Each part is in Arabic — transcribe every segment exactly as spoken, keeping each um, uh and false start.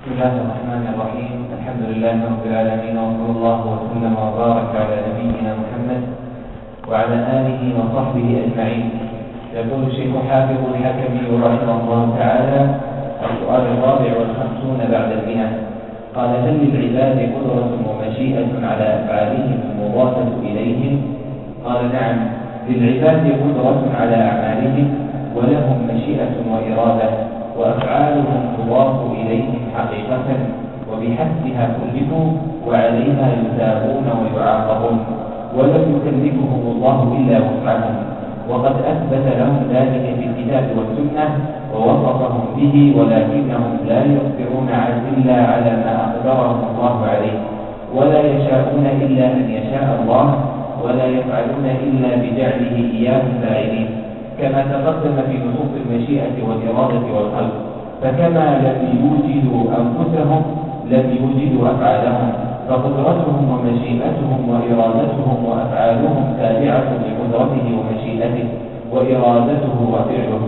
بسم الله الرحمن الرحيم. الحمد لله رب العالمين، وصلى الله وسلم وبارك على نبينا محمد وعلى آله وصحبه أجمعين. يقول الشيخ حافظ الحكمي رحمه الله تعالى: السؤال الرابع والخمسون بعد المئة. قال: هل للعباد قدرة ومشيئة على أفعالهم المضافة إليهم؟ قال: نعم، للعباد قدرة على أعمالهم، ولهم مشيئة وإرادة، وأفعالهم تضاف إليهم حقيقة، وبحسبها كلفوا وعليها يثابون ويعاقبون، ولم يكلفهم الله إلا وسعهم، وقد أثبت لهم ذلك في الكتاب والسنة ووصفهم به، ولكنهم لا يقدرون إلا على ما أقدرهم الله عليه، ولا يشاءون إلا أن يشاء الله، ولا يفعلون إلا بجعله إياهم فاعلين، كما تقدم في نصوص المشيئة والإرادة والخلق. فكما لم يوجدوا أنفسهم لم يوجدوا أفعالهم، فقدرتهم ومشيئتهم وإرادتهم وأفعالهم تابعة لقدرته ومشيئته وإرادته وفعله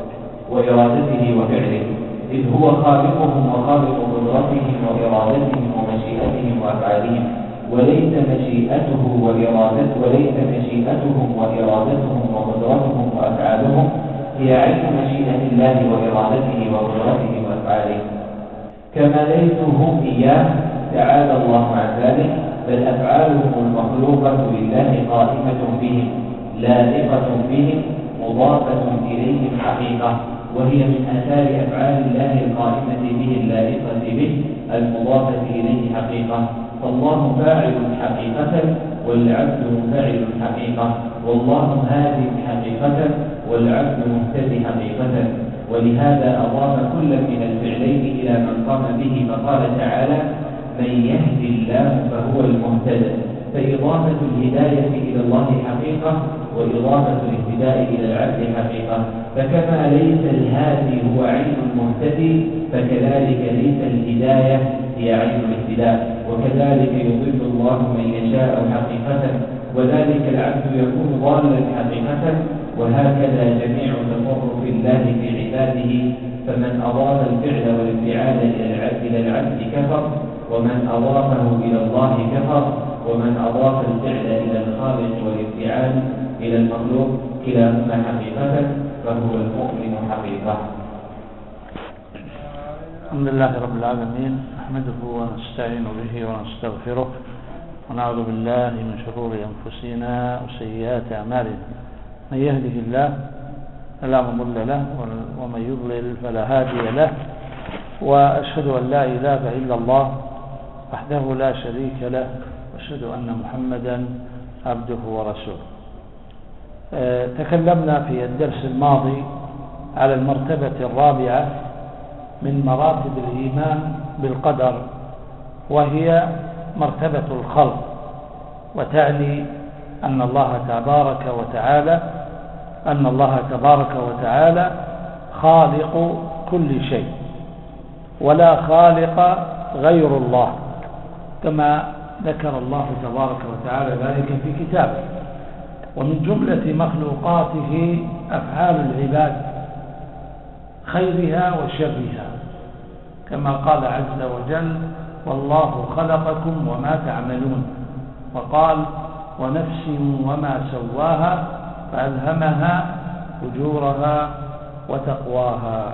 وإرادته وفعله، إذ هو خالقهم وخالق قدرتهم وإرادتهم ومشيئتهم وأفعالهم، وليس مشيئته وإرادته وليس مشيئتهم وإرادتهم وقدرتهم وأفعالهم هي عين مشيئة الله وإرادته وقدرته وأفعاله، كما ليسوا هم إياه تعالى الله عن ذلك، بل أفعالهم المخلوقة لله قائمة بهم لائقة بهم مضافة إليهم حقيقة، وهي من آثار أفعال الله القائمة به اللائقة به المضافة إليه حقيقة. فالله فاعل حقيقة والعبد منفعل حقيقة، والله هادي حقيقة والعبد مهتدي حقيقة. ولهذا أضاف كل من الفعلين إلى من قام به، فقال تعالى: من يهدي الله فهو المهتدى. فإضافة الهداية إلى الله حقيقة، وإضافة الاهتداء إلى العبد حقيقة. فكما ليس الهادي هو عين المهتدي، فكذلك ليس الهداية هي عين الاهتداء، وكذلك يضل الله من يشاء حقيقة، وذلك العبد يكون ضالا حقيقة. وهكذا جميع تصرف الله في عباده، فمن أضاف الفعل والانفعال إلى العبد كفر، ومن أضافه إلى الله كفر، ومن أضاف الفعل إلى الخالق والانفعال إلى المخلوق كلاهما حقيقة فهو المؤمن حقيقة. الحمد لله رب العالمين، نحمده ونستعين به ونستغفره، ونعوذ بالله من شرور أنفسنا وسيئات أعمالنا. من يهده الله فلا مضل له، ومن يضلل فلا هادي له، وأشهد أن لا إله إلا الله وحده لا شريك له، وأشهد أن محمدا عبده ورسوله. أه تكلمنا في الدرس الماضي على المرتبة الرابعة من مراتب الإيمان بالقدر، وهي مرتبة الخلق، وتعني أن الله تبارك وتعالى أن الله تبارك وتعالى خالق كل شيء، ولا خالق غير الله، كما ذكر الله تبارك وتعالى ذلك في كتابه. ومن جملة مخلوقاته أفعال العباد، خيرها وشرها، كما قال عز وجل: والله خلقكم وما تعملون. وقال: ونفس وما سواها فألهمها فجورها وتقواها.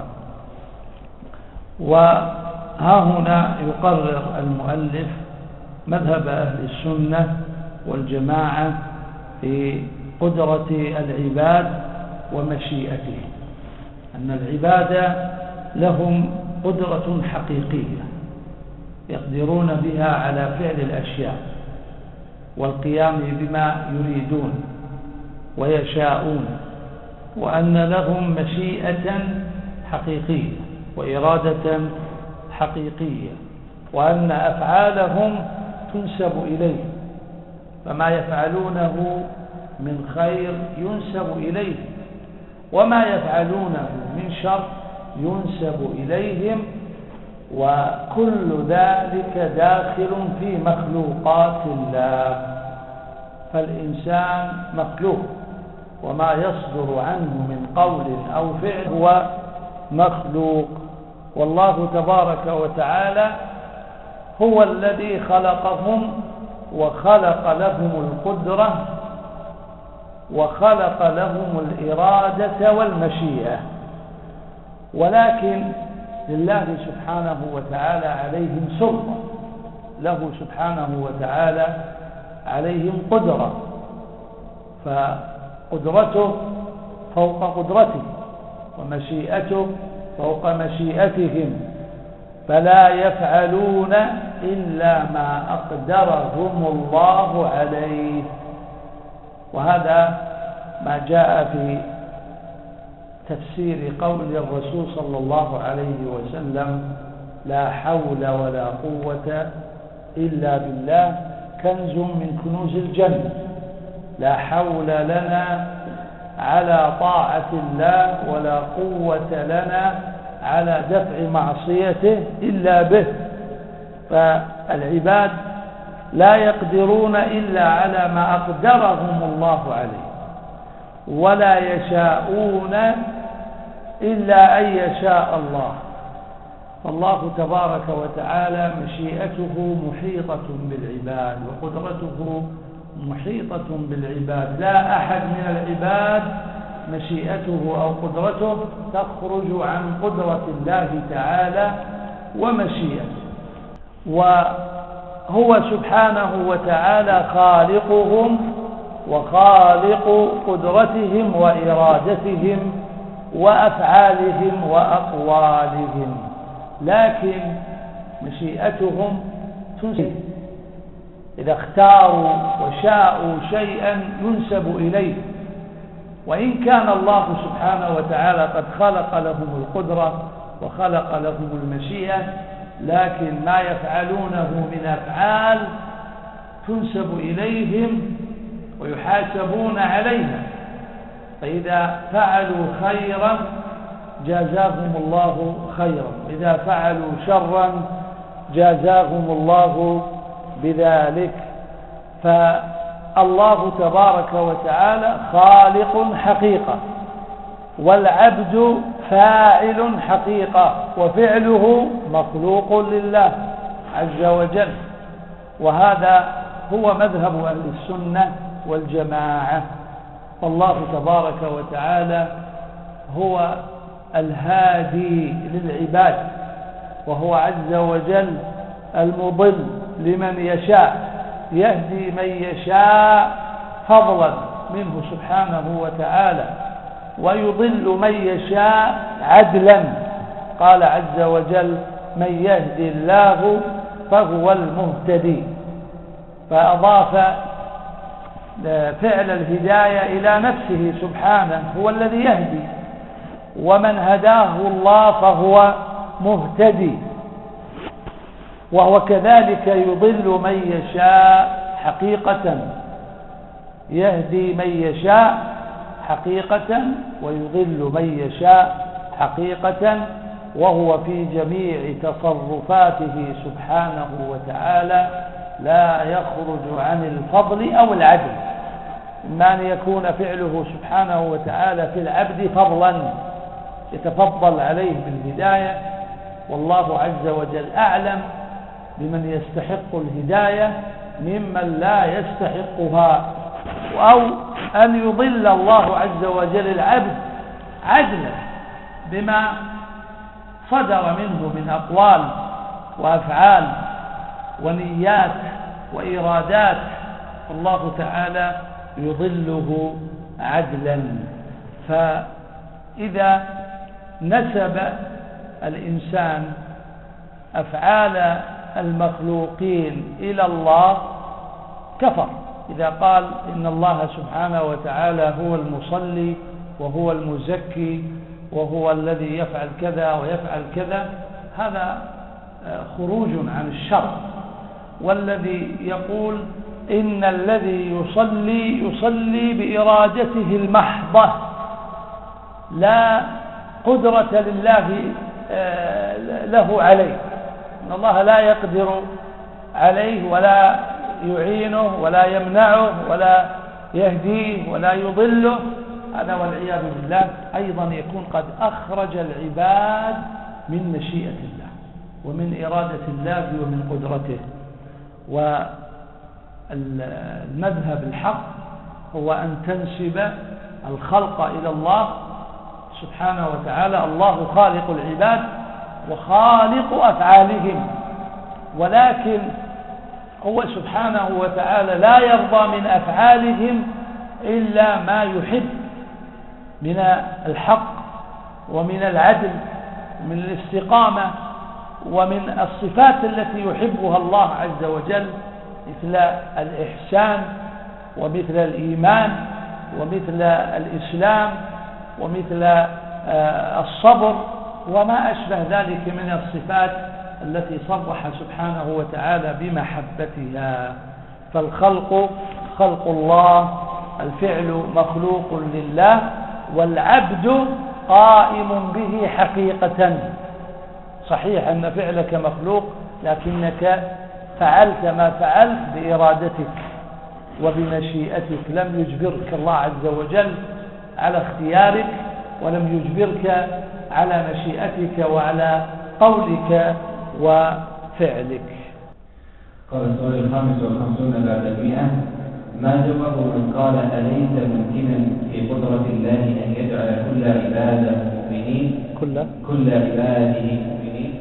وها هنا يقرر المؤلف مذهب أهل السنة والجماعة في قدرة العباد ومشيئتهم، أن العباد لهم قدرة حقيقية يقدرون بها على فعل الأشياء والقيام بما يريدون ويشاءون، وأن لهم مشيئة حقيقية وإرادة حقيقية، وأن أفعالهم تنسب إليه، فما يفعلونه من خير ينسب إليه، وما يفعلونه من شر ينسب إليهم، وكل ذلك داخل في مخلوقات الله. فالإنسان مخلوق، وما يصدر عنه من قول أو فعل هو مخلوق، والله تبارك وتعالى هو الذي خلقهم وخلق لهم القدرة وخلق لهم الإرادة والمشيئة، ولكن لله سبحانه وتعالى عليهم سلطة، له سبحانه وتعالى عليهم قدرة، فقدرته فوق قدرته ومشيئته فوق مشيئتهم، فلا يفعلون إلا ما أقدرهم الله عليه. وهذا ما جاء في تفسير قول الرسول صلى الله عليه وسلم: لا حول ولا قوة إلا بالله، كنز من كنوز الجنة. لا حول لنا على طاعة الله ولا قوة لنا على دفع معصيته إلا به. فالعباد لا يقدرون إلا على ما أقدرهم الله عليه، ولا يشاءون إلا أن يشاء الله. فالله تبارك وتعالى مشيئته محيطة بالعباد وقدرته محيطة بالعباد، لا أحد من العباد مشيئته أو قدرته تخرج عن قدرة الله تعالى ومشيئته. وهو سبحانه وتعالى خالقهم وخالق قدرتهم وإرادتهم وأفعالهم وأقوالهم، لكن مشيئتهم تنسب. إذا اختاروا وشاءوا شيئا ينسب إليه، وإن كان الله سبحانه وتعالى قد خلق لهم القدرة وخلق لهم المشيئة، لكن ما يفعلونه من أفعال تنسب إليهم ويحاسبون عليها. فإذا فعلوا خيرا جازاهم الله خيرا، وإذا فعلوا شرا جازاهم الله بذلك. فالله تبارك وتعالى خالق حقيقة، والعبد فاعل حقيقة، وفعله مخلوق لله عز وجل. وهذا هو مذهب أهل السنة والجماعة. فالله تبارك وتعالى هو الهادي للعباد، وهو عز وجل المضل لمن يشاء، يهدي من يشاء فضلا منه سبحانه وتعالى، ويضل من يشاء عدلا. قال عز وجل: من يهدي الله فهو المهتدي. فأضاف فعل الهداية إلى نفسه سبحانه، هو الذي يهدي، ومن هداه الله فهو مهتدي. وهو كذلك يضل من يشاء حقيقة، يهدي من يشاء حقيقة ويضل من يشاء حقيقة، وهو في جميع تصرفاته سبحانه وتعالى لا يخرج عن الفضل أو العدل. إما أن يكون فعله سبحانه وتعالى في العبد فضلا يتفضل عليه بالهداية، والله عز وجل أعلم بمن يستحق الهداية ممن لا يستحقها، أو أن يضل الله عز وجل العبد عدلا بما صدر منه من أقوال وأفعال ونيات وإرادات، الله تعالى يضله عدلا. فإذا نسب الإنسان أفعال المخلوقين إلى الله كفر. إذا قال إن الله سبحانه وتعالى هو المصلي وهو المزكي وهو الذي يفعل كذا ويفعل كذا، هذا خروج عن الشرع. والذي يقول إن الذي يصلي يصلي بإرادته المحضة، لا قدرة لله له عليه، إن الله لا يقدر عليه ولا يعينه ولا يمنعه ولا يهديه ولا يضله، هذا والعياذ بالله أيضا يكون قد أخرج العباد من مشيئة الله ومن إرادة الله ومن قدرته. والمذهب الحق هو أن تنسب الخلق إلى الله سبحانه وتعالى. الله خالق العباد وخالق أفعالهم، ولكن هو سبحانه وتعالى لا يرضى من أفعالهم إلا ما يحب من الحق ومن العدل ومن الاستقامة ومن الصفات التي يحبها الله عز وجل، مثل الإحسان ومثل الإيمان ومثل الإسلام ومثل الصبر وما أشبه ذلك من الصفات التي صرح سبحانه وتعالى بمحبتها. فالخلق خلق الله، الفعل مخلوق لله، والعبد قائم به حقيقة. صحيح أن فعلك مخلوق، لكنك فعلت ما فعلت بإرادتك وبمشيئتك، لم يجبرك الله عز وجل على اختيارك، ولم يجبرك على مشيئتك وعلى قولك وفعلك. قال السؤال الخامس والخمسون بعد المئة: ما جواب من قال أليس ممكنا في قدرة الله أن يجعل كل عباده مؤمنين كل كل عباده مؤمنين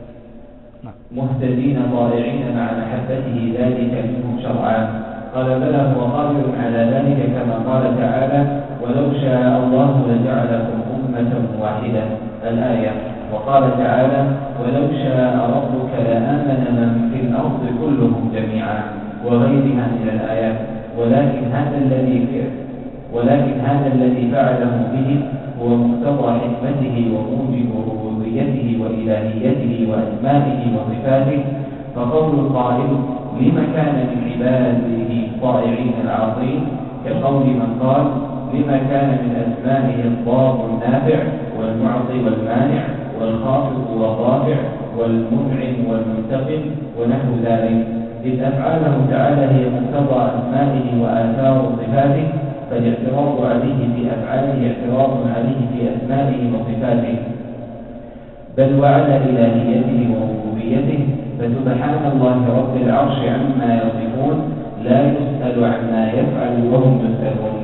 مهتدين ضائعين مع محبته ذلك منهم شرعا؟ قال بلى، هو قادر على ذلك كما قال تعالى: ولو شاء الله لجعلكم أمة واحدة، الآية. وقال تعالى: ولو شاء ربك لآمن من في الأرض كلهم جميعا، وغيرها من الآيات. ولكن هذا الذي ولكن هذا الذي فعله به هو مقتضى حكمته وموجب ربوبيته وإلهيته وأسمائه وصفاته. فقول القائل: لما كان من عباده الطائعين العظيم، كقول من قال: لما كان من أسمائه الضار النافع والمعطي والمانع والخافض والرافع والمنعم والمنتقم ونحو ذلك، إذ أفعاله تعالى هي مقتضى أسمائه وآثار صفاته، فالاعتراض عليه في أفعاله اعتراض عليه في أسمائه وصفاته، بل وعلى إلهيته وربوبيته. فسبحان الله رب العرش عما يصفون، لا يسأل عما يفعل وهم يسألون.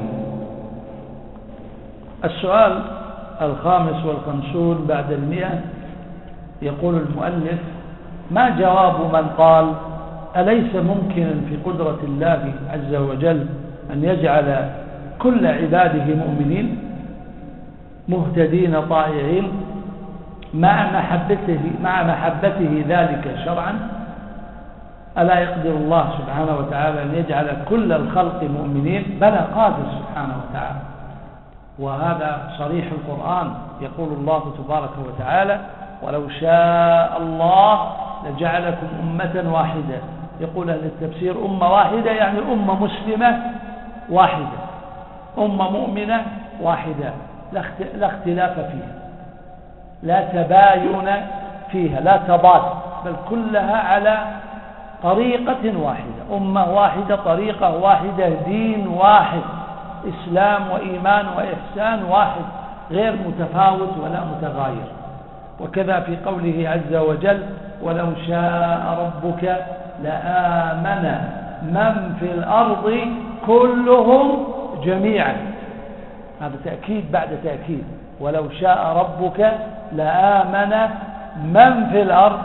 السؤال الخامس والخمسون بعد المئة، يقول المؤلف: ما جواب من قال أليس ممكنا في قدرة الله عز وجل أن يجعل كل عباده مؤمنين مهتدين طائعين مع محبته مع محبته ذلك شرعا؟ ألا يقدر الله سبحانه وتعالى أن يجعل كل الخلق مؤمنين؟ بلى، قادر سبحانه وتعالى، وهذا صريح القرآن. يقول الله تبارك وتعالى: ولو شاء الله لجعلكم أمة واحدة. يقول أهل التفسير: أمة واحدة يعني أمة مسلمة واحدة، أمة مؤمنة واحدة، لا اختلاف فيها، لا تباين فيها، لا تضاد، بل كلها على طريقة واحدة، أمة واحدة، طريقة واحدة، دين واحد، إسلام وإيمان وإحسان واحد، غير متفاوت ولا متغاير. وكذا في قوله عز وجل: ولو شاء ربك لآمن من في الأرض كلهم جميعا. هذا تأكيد بعد تأكيد: ولو شاء ربك لآمن من في الأرض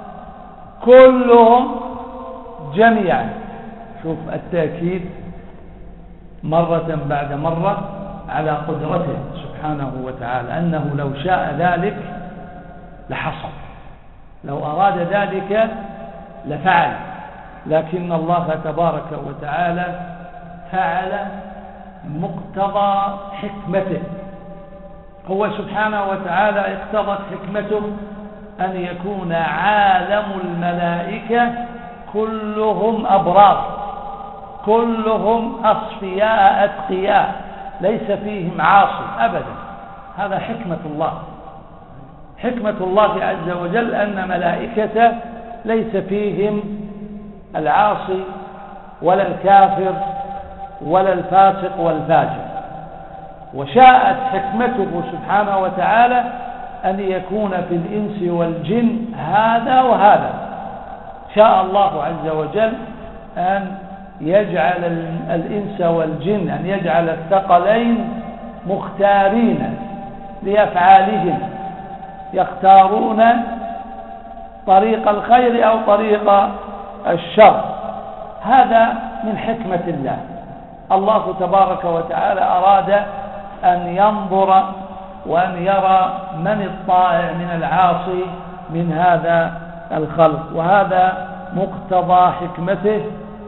كلهم جميعا. شوف التأكيد مرة بعد مرة على قدرته سبحانه وتعالى، أنه لو شاء ذلك لحصل، لو أراد ذلك لفعل، لكن الله تبارك وتعالى فعل مقتضى حكمته. هو سبحانه وتعالى اقتضت حكمته أن يكون عالم الملائكة كلهم أبرار، كلهم أصفياء أتقياء، ليس فيهم عاصي أبدا. هذا حكمة الله. حكمة الله عز وجل أن ملائكته ليس فيهم العاصي ولا الكافر ولا الفاسق والفاجر. وشاءت حكمته سبحانه وتعالى أن يكون في الإنس والجن هذا وهذا. شاء الله عز وجل أن يجعل الإنس والجن، أن يجعل الثقلين مختارين لأفعالهم، يختارون طريق الخير أو طريق الشر. هذا من حكمة الله. الله تبارك وتعالى أراد أن ينظر وأن يرى من الطائع من العاصي من هذا الخلق، وهذا مقتضى حكمته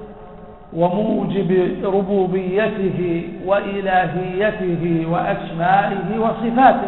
وموجب ربوبيته وإلهيته وأسمائه وصفاته.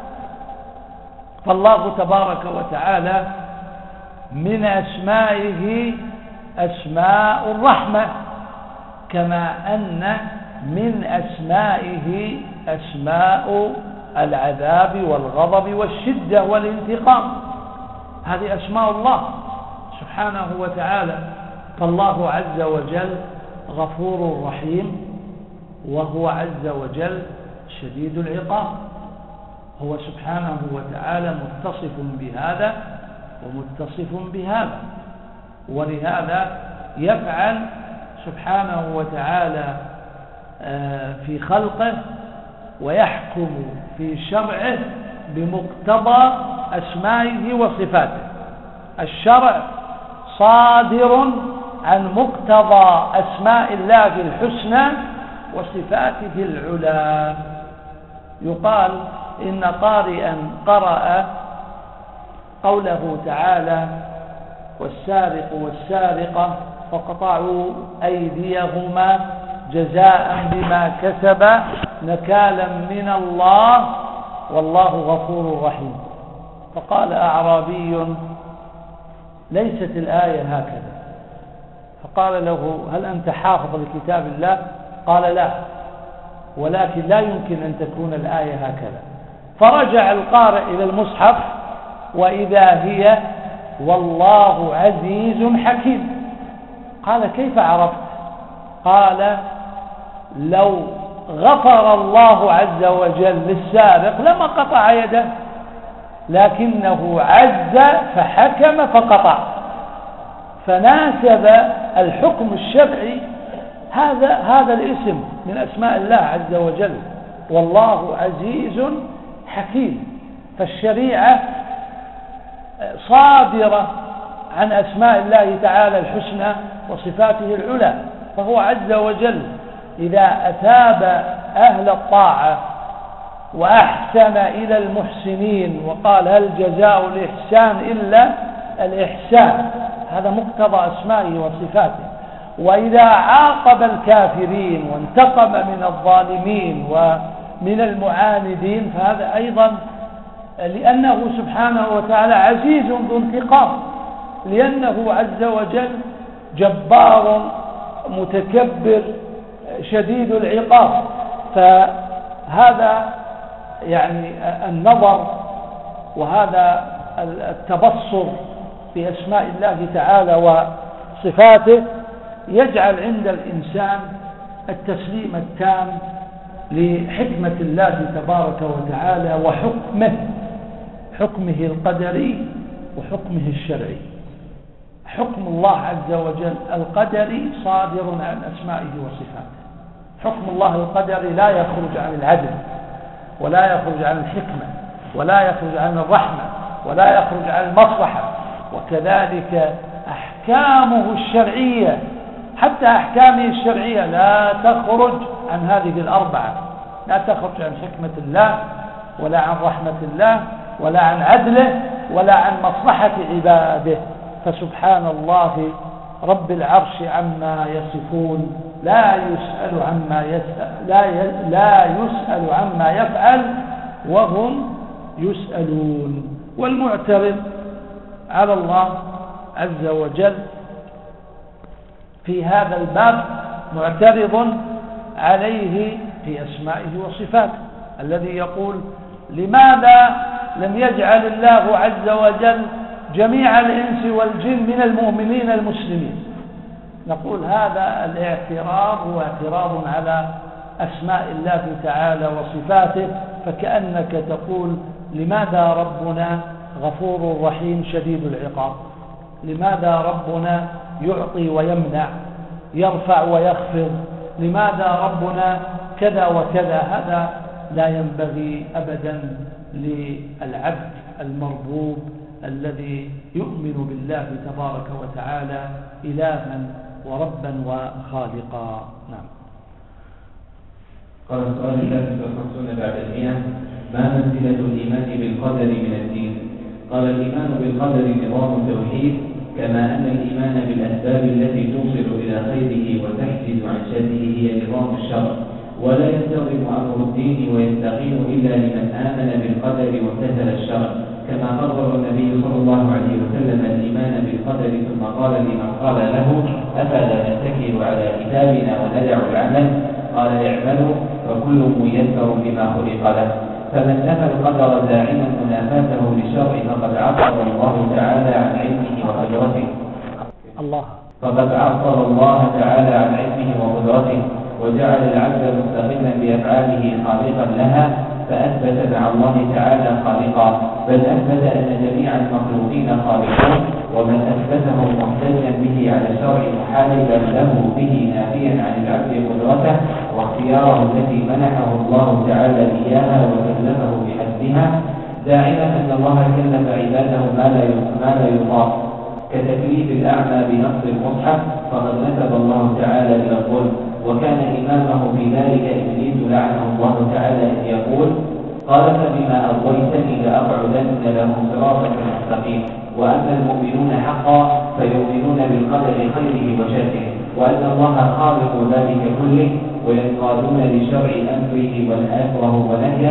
فالله تبارك وتعالى من أسمائه أسماء الرحمة، كما أن من أسمائه أسماء العذاب والغضب والشدة والانتقام. هذه أسماء الله سبحانه وتعالى. فالله عز وجل غفور رحيم، وهو عز وجل شديد العقاب. هو سبحانه وتعالى متصف بهذا ومتصف بهذا، ولهذا يفعل سبحانه وتعالى في خلقه ويحكم في شرعه بمقتضى أسمائه وصفاته. الشرع صادر عن مقتضى أسماء الله الحسنى وصفاته العلى. يقال إن قارئا قرأ قوله تعالى: والسارق والسارقة فقطعوا أيديهما جزاء بما كسبا نكالا من الله والله غفور رحيم. فقال أعرابي: ليست الآية هكذا. فقال له: هل أنت حافظ لكتاب الله؟ قال: لا، ولكن لا يمكن أن تكون الآية هكذا. فرجع القارئ إلى المصحف وإذا هي: والله عزيز حكيم. قال: كيف عرفت؟ قال: لو غفر الله عز وجل للسارق لما قطع يده، لكنه عز فحكم فقطع، فناسب الحكم الشرعي هذا هذا الاسم من أسماء الله عز وجل، والله عزيز حكيم. فالشريعة صادرة عن أسماء الله تعالى الحسنى وصفاته العلى. فهو عز وجل إذا أثاب أهل الطاعة وأحسن إلى المحسنين وقال: هل جزاء الإحسان إلا الإحسان، هذا مقتضى أسمائه وصفاته. وإذا عاقب الكافرين وانتقم من الظالمين ومن المعاندين فهذا أيضا لأنه سبحانه وتعالى عزيز ذو انتقام، لأنه عز وجل جبار متكبر شديد العقاب. فهذا يعني النظر وهذا التبصر في أسماء الله تعالى وصفاته يجعل عند الإنسان التسليم التام لحكمة الله تبارك وتعالى وحكمه، حكمه القدري وحكمه الشرعي. حكم الله عز وجل القدري صادر عن أسمائه وصفاته. حكم الله القدري لا يخرج عن العدل ولا يخرج عن الحكمة ولا يخرج عن الرحمة ولا يخرج عن المصلحة. وكذلك أحكامه الشرعية، حتى أحكامه الشرعية لا تخرج عن هذه الأربعة، لا تخرج عن حكمة الله ولا عن رحمة الله ولا عن عدله ولا عن مصلحة عباده. فسبحان الله رب العرش عما يصفون، لا يسأل عما يسأل لا لا يسأل عما يفعل وهم يسألون. والمعترض على الله عز وجل في هذا الباب معترض عليه في أسمائه وصفاته، الذي يقول: لماذا لم يجعل الله عز وجل جميع الإنس والجن من المؤمنين المسلمين؟ نقول هذا الاعتراض هو اعتراض على أسماء الله تعالى وصفاته، فكأنك تقول لماذا ربنا غفور رحيم شديد العقاب؟ لماذا ربنا يعطي ويمنع، يرفع ويخفض؟ لماذا ربنا كذا وكذا؟ هذا لا ينبغي أبدا للعبد المربوب الذي يؤمن بالله تبارك وتعالى إلها وربا وخالقا. نعم. قال السؤال الثالث والخمسون بعد المئة: ما منزلة الإيمان بالقدر من الدين؟ قال: الإيمان بالقدر نظام توحيد، كما أن الإيمان بالأسباب التي توصل إلى خيره وتحجز عن شره هي نظام الشرع، ولا ينتظم أمر الدين ويستقيم إلا لمن آمن بالقدر وامتثل الشرع، كما قرر النبي صلى الله عليه وسلم الإيمان بالقدر ثم قال لمن قال له: أفلا نتكل على كتابنا وندع العمل؟ قال: اعملوا فكل ميسر بما خلق له. فمن نفى القدر زاعما منافاته للشرع فقد عطل الله تعالى عن علمه وقدرته الله فقد عطل الله تعالى عن علمه وقدرته وجعل العبد مستقلا بأفعاله خالقا لها، فأثبت مع الله تعالى خالقا، بل أثبت أن جميع المخلوقين خالقون، ومن أثبته محتجا به على الشرع محاربا له به نافيا عن العبد قدرته واختياره التي منحه الله تعالى إياها وكلفه بحسبها، داعما أن الله كلف عباده ما لا ما لا يطاق، كتكليف الأعمى بنص المصحف، فقد نسب الله تعالى إلى الظلم، وكان إمامه في ذلك إبليس لعنه الله تعالى إذ يقول: قال: فبما أغويتني لأقعدن لهم صراطك المستقيم. وأما المؤمنون حقا فيؤمنون بالقدر خيره وشره، وأن الله خالق ذلك كله، وينقادون لشرع أمره والأمره ونهيه،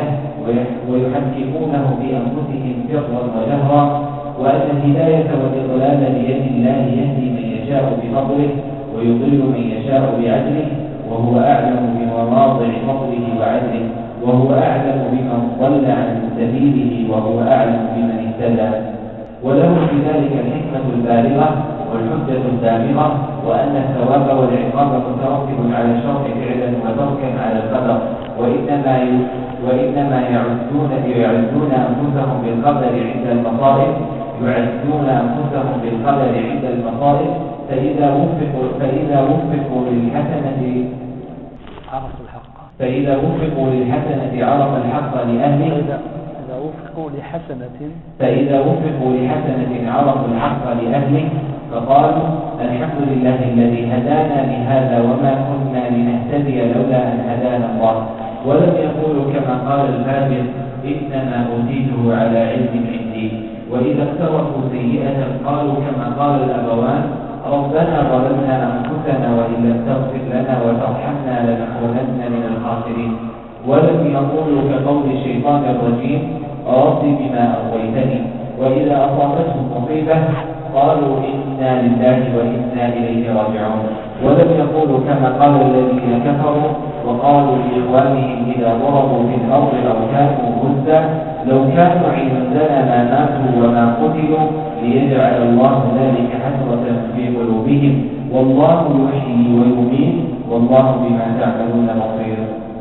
ويحكمونه بأنفسهم سرا وجهرا، وأن الهداية والإضلال بيد الله يهدي من يشاء بفضله ويضل من يشاء بعدله، وهو أعلم بمواضع فضله وعدله، وهو أعلم بمن ضل عن سبيله، وهو أعلم بمن اهتدى، وله في ذلك الحكمة البالغة والحجة الدامغة، وأن الثواب والعقاب مترتب على الشرع فعلا وتركا على القدر، وإنما وإنما يعزون يعزون أنفسهم بالقدر عند المصائب يعزون أنفسهم بالقدر عند المصائب فإذا وفقوا فإذا وفقوا للحسنة عرفوا الحق فإذا وفقوا للحسنة عرف الحق لأهله إذا وفقوا لحسنة فإذا وفقوا لحسنة عرفوا الحق لأهله، فقالوا: الحمد لله الذي هدانا لهذا وما كنا لنهتدي لولا أن هدانا الله. ولم يقولوا كما قال الفاجر: إنما أوتيته على علم عندي. وإذا اقترفوا سيئة قالوا كما قال الأبوان: ربنا ظلمنا أنفسنا وإن لم تغفر لنا وترحمنا لنكونن من الخاسرين. ولم يقولوا كقول الشيطان الرجيم: رب بما أغويتني. وإذا أصابتهم مصيبة قالوا: إنا لله وإنا إليه راجعون. ولم يقولوا كما قال الذين كفروا وقالوا لإخوانهم إذا ضربوا في الأرض أو كانوا غزا: لو كانوا عندنا ما ماتوا وما قتلوا ليجعل الله ذلك حسرة في قلوبهم، والله يحيي ويميت والله بما تعملون بصير.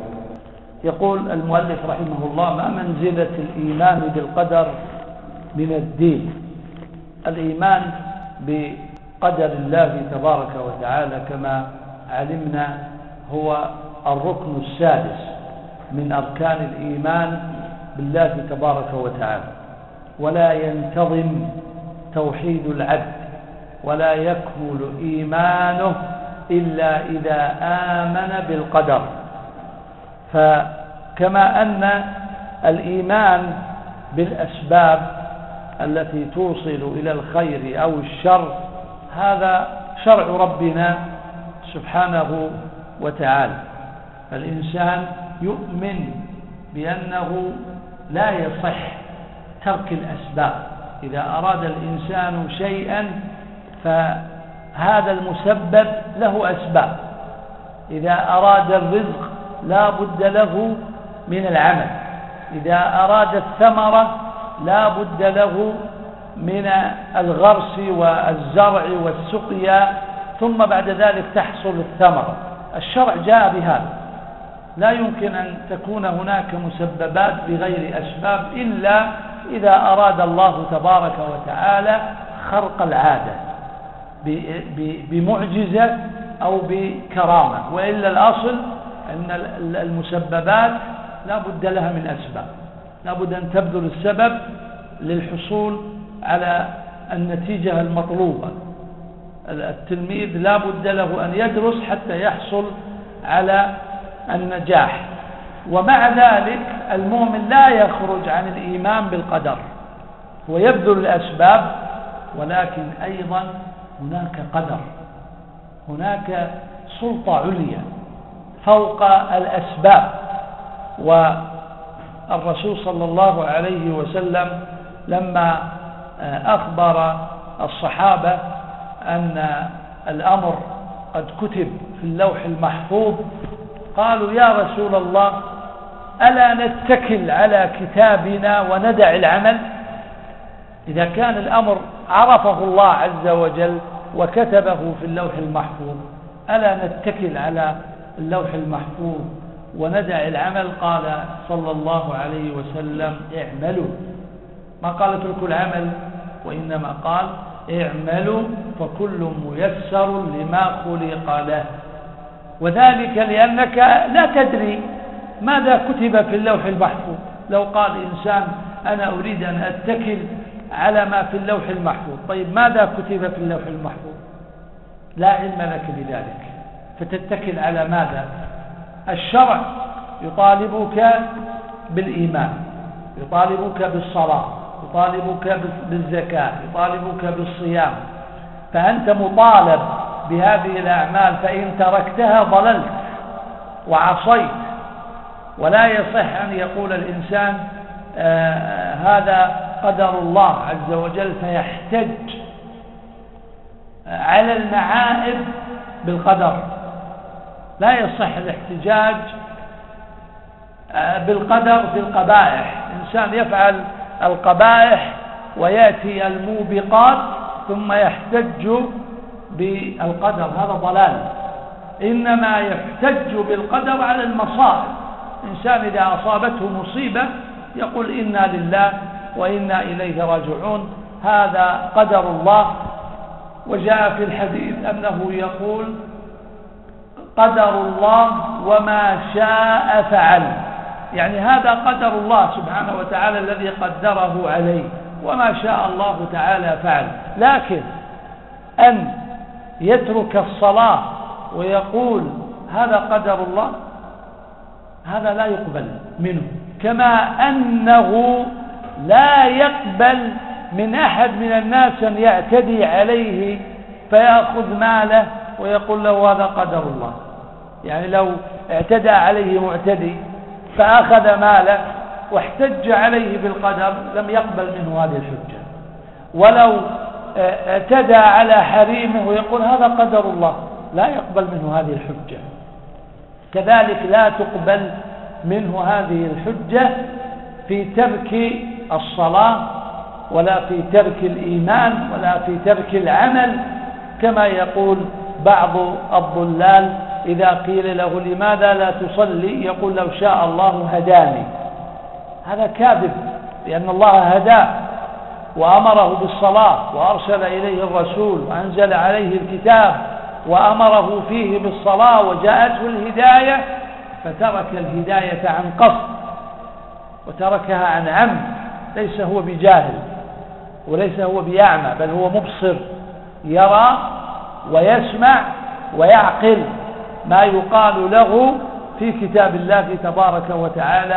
يقول المؤلف رحمه الله: ما منزلة الإيمان بالقدر من الدين؟ الإيمان بقدر الله تبارك وتعالى كما علمنا هو الركن السادس من أركان الإيمان بالله تبارك وتعالى، ولا ينتظم توحيد العبد ولا يكمل إيمانه إلا إذا آمن بالقدر. فكما أن الإيمان بالأسباب التي توصل إلى الخير أو الشر هذا شرع ربنا سبحانه وتعالى، الإنسان يؤمن بأنه لا يصح ترك الأسباب. إذا أراد الإنسان شيئا فهذا المسبب له أسباب. إذا أراد الرزق لا بد له من العمل، إذا أراد الثمرة لا بد له من الغرس والزرع والسقيا، ثم بعد ذلك تحصل الثمرة. الشرع جاء بهذا، لا يمكن أن تكون هناك مسببات بغير أسباب إلا إذا أراد الله تبارك وتعالى خرق العادة بمعجزة أو بكرامة، وإلا الأصل أن المسببات لا بد لها من أسباب، لا بد أن تبذل السبب للحصول على النتيجة المطلوبة. التلميذ لا بد له أن يدرس حتى يحصل على النجاح، ومع ذلك المؤمن لا يخرج عن الإيمان بالقدر، هو يبذل الأسباب، ولكن أيضا هناك قدر، هناك سلطة عليا فوق الأسباب. والرسول صلى الله عليه وسلم لما أخبر الصحابة أن الأمر قد كتب في اللوح المحفوظ قالوا: يا رسول الله، ألا نتكل على كتابنا وندع العمل؟ إذا كان الأمر عرفه الله عز وجل وكتبه في اللوح المحفوظ، ألا نتكل على اللوح المحفوظ وندع العمل؟ قال صلى الله عليه وسلم: اعملوا. ما قال اتركوا العمل، وإنما قال: اعملوا فكل ميسر لما خلق له. وذلك لأنك لا تدري ماذا كتب في اللوح المحفوظ. لو قال إنسان: أنا أريد أن أتكل على ما في اللوح المحفوظ، طيب ماذا كتب في اللوح المحفوظ؟ لا علم لك بذلك، فتتكل على ماذا؟ الشرع يطالبك بالإيمان، يطالبك بالصلاة، يطالبك بالزكاة، يطالبك بالصيام، فأنت مطالب بهذه الأعمال، فإن تركتها ضللت وعصيت. ولا يصح أن يقول الإنسان آه هذا قدر الله عز وجل فيحتج على المعائب بالقدر. لا يصح الاحتجاج آه بالقدر في القبائح. إنسان يفعل القبائح ويأتي الموبقات ثم يحتج بالقدر، هذا ضلال. إنما يحتج بالقدر على المصائب. إنسان إذا أصابته مصيبة يقول: إنا لله وإنا إليه راجعون، هذا قدر الله. وجاء في الحديث أنه يقول: قدر الله وما شاء فعل، يعني هذا قدر الله سبحانه وتعالى الذي قدره عليه، وما شاء الله تعالى فعل. لكن أن يترك الصلاة ويقول هذا قدر الله، هذا لا يقبل منه، كما أنه لا يقبل من أحد من الناس أن يعتدي عليه فيأخذ ماله ويقول له هذا قدر الله. يعني لو اعتدى عليه معتدي فأخذ ماله واحتج عليه بالقدر لم يقبل منه هذه الحجة. ولو اعتدى على حريمه ويقول هذا قدر الله لا يقبل منه هذه الحجة. كذلك لا تقبل منه هذه الحجة في ترك الصلاة، ولا في ترك الإيمان، ولا في ترك العمل، كما يقول بعض الضلال إذا قيل له لماذا لا تصلي يقول لو شاء الله هداني. هذا كاذب، لأن الله هداه وأمره بالصلاة وأرسل إليه الرسول وأنزل عليه الكتاب وأمره فيه بالصلاة وجاءته الهداية، فترك الهداية عن قصد وتركها عن عمد. ليس هو بجاهل وليس هو بأعمى، بل هو مبصر، يرى ويسمع ويعقل ما يقال له في كتاب الله تبارك وتعالى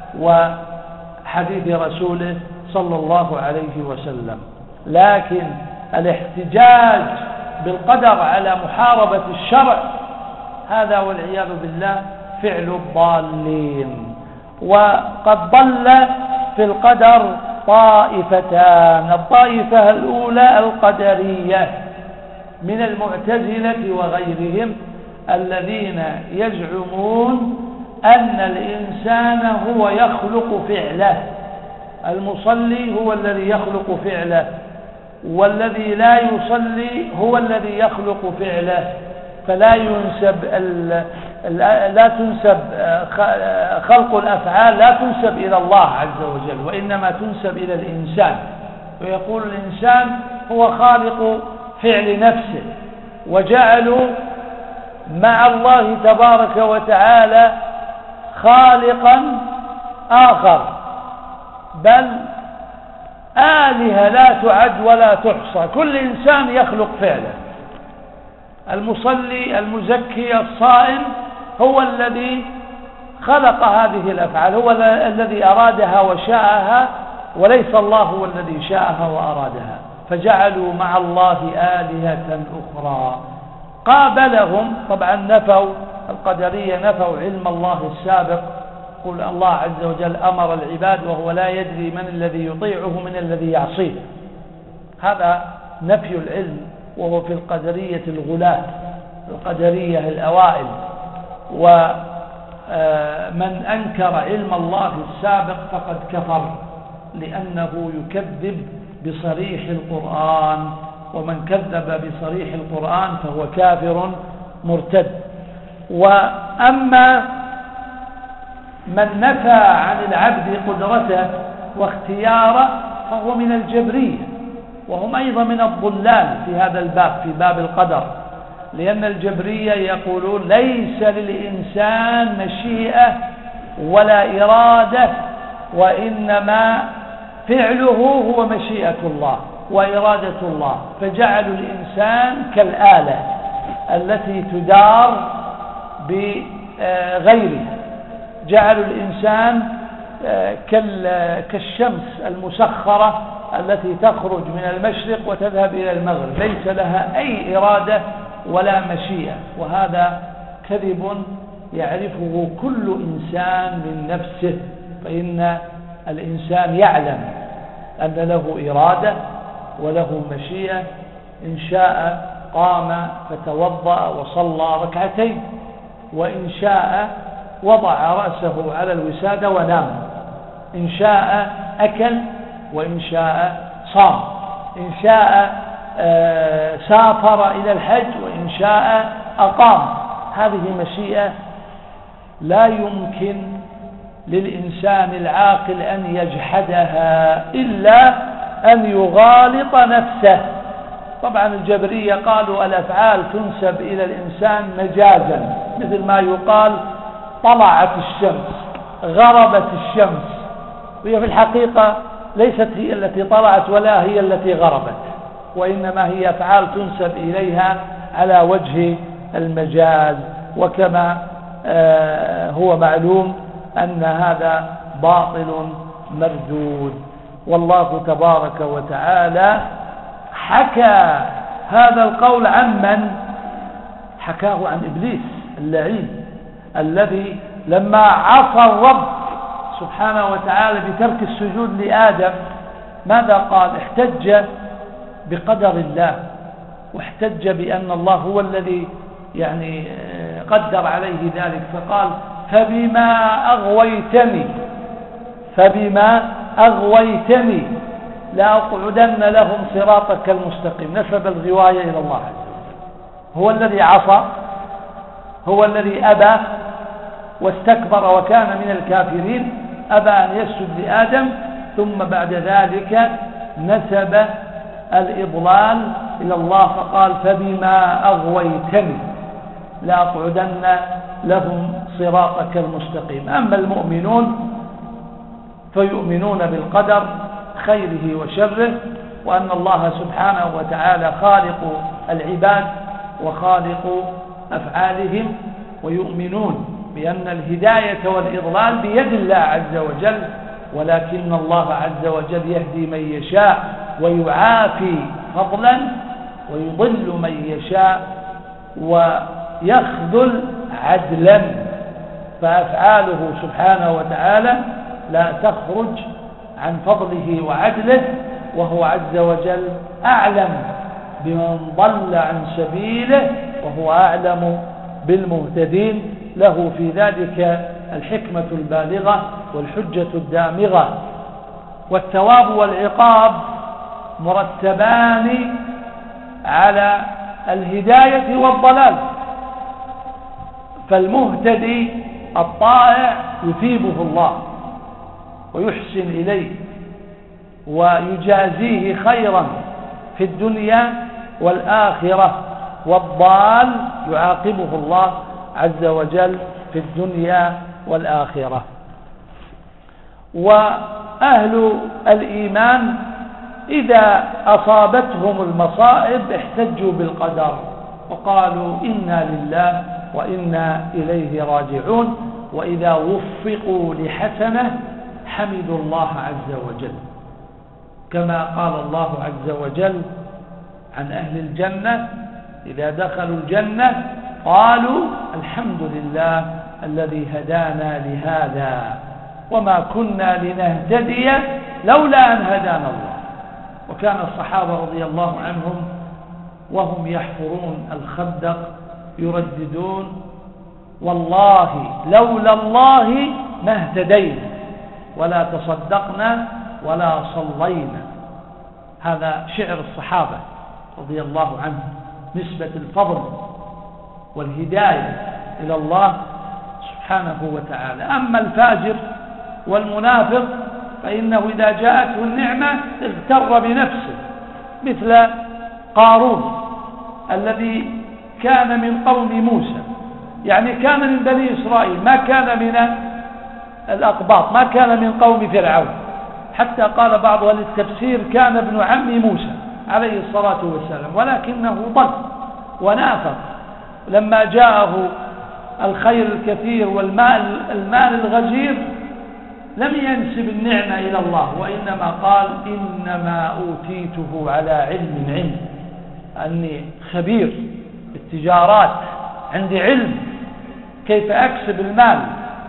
وحديث رسوله صلى الله عليه وسلم. لكن الاحتجاج بالقدر على محاربة الشرع هذا والعياذ بالله فعل الضالين. وقد ضل في القدر طائفتان: الطائفة الأولى القدرية من المعتزلة وغيرهم، الذين يزعمون أن الإنسان هو يخلق فعله، المصلي هو الذي يخلق فعله، والذي لا يصلي هو الذي يخلق فعله. فلا ينسب لا تنسب خلق الأفعال لا تنسب إلى الله عز وجل، وإنما تنسب إلى الإنسان. ويقول الإنسان هو خالق فعل نفسه، وجعلوا مع الله تبارك وتعالى خالقا آخر، بل آلهة لا تعد ولا تحصى. كل إنسان يخلق فعله. المصلي المزكي الصائم هو الذي خلق هذه الأفعال، هو الذي أرادها وشاءها، وليس الله هو الذي شاءها وأرادها. فجعلوا مع الله آلهة أخرى قابلهم. طبعا نفوا القدرية، نفوا علم الله السابق. قل الله عز وجل أمر العباد وهو لا يدري من الذي يطيعه من الذي يعصيه. هذا نفي العلم، وهو في القدرية الغلاة، القدرية الأوائل. ومن أنكر علم الله السابق فقد كفر، لأنه يكذب بصريح القرآن، ومن كذب بصريح القرآن فهو كافر مرتد. وأما من نفى عن العبد قدرته واختياره فهو من الجبرية، وهم أيضا من الضلال في هذا الباب، في باب القدر. لأن الجبرية يقولون ليس للإنسان مشيئة ولا إرادة، وإنما فعله هو مشيئة الله وإرادة الله. فجعلوا الإنسان كالآلة التي تدار بغيرها، جعلوا الإنسان كالشمس المسخرة التي تخرج من المشرق وتذهب إلى المغرب، ليس لها أي إرادة ولا مشيئة. وهذا كذب يعرفه كل إنسان من نفسه، فإن الإنسان يعلم أن له إرادة وله مشيئة. إن شاء قام فتوضأ وصلى ركعتين، وإن شاء وضع رأسه على الوسادة ونام، إن شاء أكل، وإن شاء صام، إن شاء سافر إلى الحج، وإن شاء أقام. هذه مشيئة لا يمكن للإنسان العاقل أن يجحدها إلا أن يغالط نفسه. طبعا الجبرية قالوا الأفعال تنسب إلى الإنسان مجازا، مثل ما يقال طلعت الشمس، غربت الشمس، وهي في الحقيقة ليست هي التي طلعت ولا هي التي غربت، وإنما هي أفعال تنسب إليها على وجه المجاز. وكما هو معلوم أن هذا باطل مردود. والله تبارك وتعالى حكى هذا القول عن من؟ حكاه عن إبليس اللعين، الذي لما عصى الرب سبحانه وتعالى بترك السجود لآدم ماذا قال؟ احتج بقدر الله، واحتج بأن الله هو الذي يعني قدر عليه ذلك، فقال فبما أغويتني فبما أغويتني لأقعدن لهم صراطك المستقيم. نسب الغواية إلى الله عز وجل. هو الذي عصى، هو الذي أبى واستكبر وكان من الكافرين، أبى أن يسجد لآدم، ثم بعد ذلك نسب الإضلال إلى الله فقال فبما أغويتني لأقعدن لهم صراطك المستقيم. أما المؤمنون فيؤمنون بالقدر خيره وشره، وأن الله سبحانه وتعالى خالق العباد وخالق أفعالهم، ويؤمنون بأن الهداية والإضلال بيد الله عز وجل، ولكن الله عز وجل يهدي من يشاء ويعافي فضلا ويضل من يشاء ويخذل عدلا. فأفعاله سبحانه وتعالى لا تخرج عن فضله وعدله، وهو عز وجل أعلم بمن ضل عن سبيله وهو أعلم بالمهتدين. له في ذلك الحكمة البالغة والحجة الدامغة. والثواب والعقاب مرتبان على الهداية والضلال، فالمهتدي الطائع يثيبه الله ويحسن إليه ويجازيه خيرا في الدنيا والآخرة، والضال يعاقبه الله عز وجل في الدنيا والآخرة. وأهل الإيمان إذا أصابتهم المصائب احتجوا بالقدر وقالوا إنا لله وإنا إليه راجعون، وإذا وفقوا لحسنة حمدوا الله عز وجل، كما قال الله عز وجل عن أهل الجنة إذا دخلوا الجنة قالوا الحمد لله الذي هدانا لهذا وما كنا لنهتدي لولا أن هدانا الله. وكان الصحابة رضي الله عنهم وهم يحفرون الخندق يرددون والله لولا الله ما اهتدينا ولا تصدقنا ولا صلينا. هذا شعر الصحابة رضي الله عنهم، نسبة الفضل والهداية إلى الله سبحانه وتعالى. أما الفاجر والمنافق فإنه إذا جاءته النعمة اغتر بنفسه، مثل قارون الذي كان من قوم موسى، يعني كان من بني إسرائيل، ما كان من الأقباط، ما كان من قوم فرعون، حتى قال بعض أهل التفسير كان ابن عم موسى عليه الصلاة والسلام، ولكنه ضل ونافق لما جاءه الخير الكثير والمال المال الغزير لم ينسب النعمة إلى الله، وإنما قال إنما أوتيته على علم عندي، أني خبير بالتجارات، عندي علم كيف أكسب المال.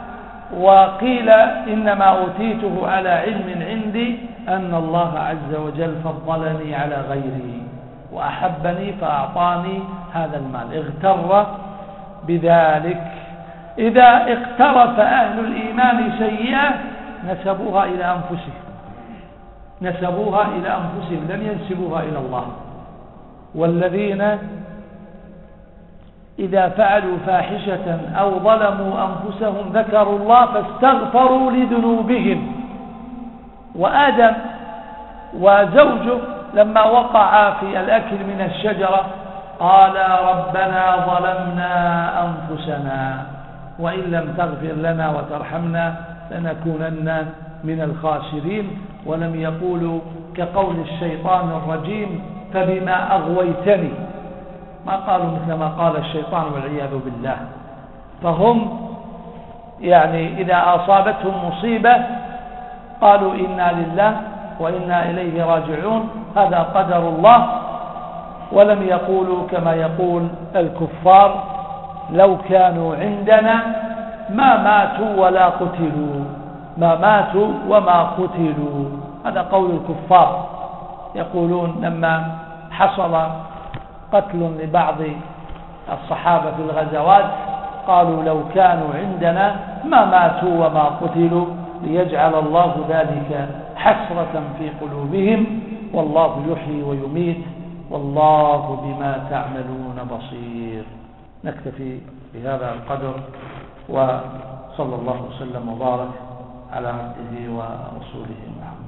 وقيل إنما أوتيته على علم عندي أن الله عز وجل فضلني على غيري وأحبني فأعطاني هذا المال، اغتر بذلك. إذا اقترف أهل الإيمان سيئة نسبوها إلى أنفسهم، نسبوها إلى أنفسهم لم ينسبوها إلى الله. والذين إذا فعلوا فاحشة أو ظلموا أنفسهم ذكروا الله فاستغفروا لذنوبهم. وآدم وزوجه لما وقعا في الأكل من الشجرة قالا ربنا ظلمنا أنفسنا وإن لم تغفر لنا وترحمنا لنكونن من الخاسرين، ولم يقولوا كقول الشيطان الرجيم فبما أغويتني، ما قالوا مثل ما قال الشيطان والعياذ بالله. فهم يعني إذا أصابتهم مصيبة قالوا إنا لله وإنا إليه راجعون، هذا قدر الله، ولم يقولوا كما يقول الكفار لو كانوا عندنا ما ماتوا ولا قتلوا، ما ماتوا وما قتلوا. هذا قول الكفار، يقولون لما حصل قتل لبعض الصحابة في الغزوات قالوا لو كانوا عندنا ما ماتوا وما قتلوا، ليجعل الله ذلك حسرة في قلوبهم، والله يحيي ويميت والله بما تعملون بصير. نكتفي بهذا القدر، وصلى الله وسلم وبارك على عبده ورسوله محمد.